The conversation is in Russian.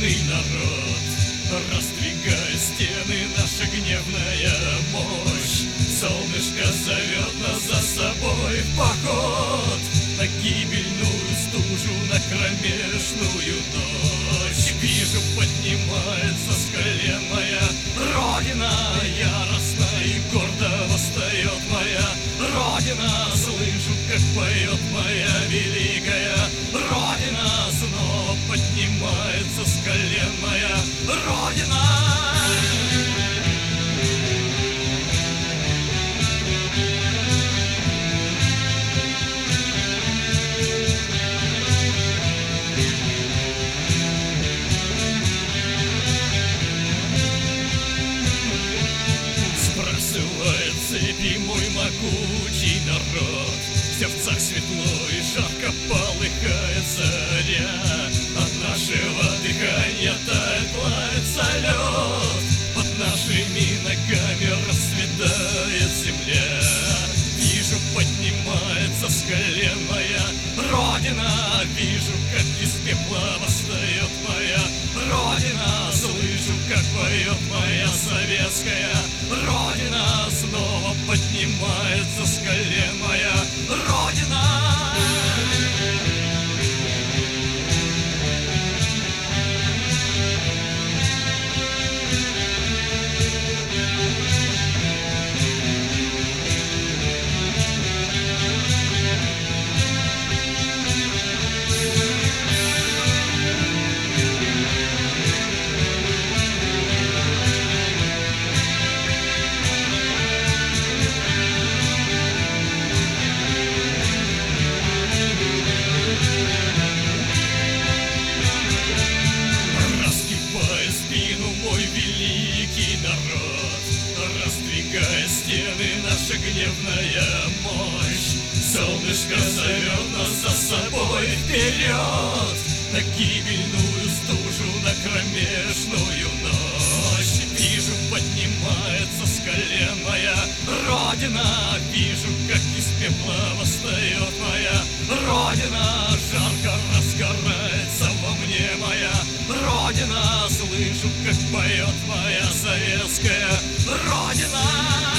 Бедный народ, раздвигая стены, наша гневная мощь. Солнышко зовет нас за собой в поход, на гибельную стужу, на кромешную ночь. Вижу, поднимается с колен моя Родина, яростно и гордо восстает моя Родина. Слышу, как поет моя великая Родина, снова поднимается с колен моя Родина. Сбрасывает цепи мой могучий народ, в сердцах светло и жарко полыхает заря. От нашего дыхания тает, плавится лед, под нашими ногами расцветает земля. Вижу, поднимается с колен моя Родина, вижу, как из пепла восстает моя Родина. Слышу, как поет моя советская Родина, снова поднимается с колен моя Родина. Великий народ, раздвигая стены, наша гневная мощь. Солнышко зовет нас за собой вперед, на гибельную стужу, на кромешную ночь. Вижу, поднимается с колен моя Родина, вижу, как из пепла восстает моя Родина. Жарко разгорается во мне моя Родина, слышу, как поет моя советская Родина.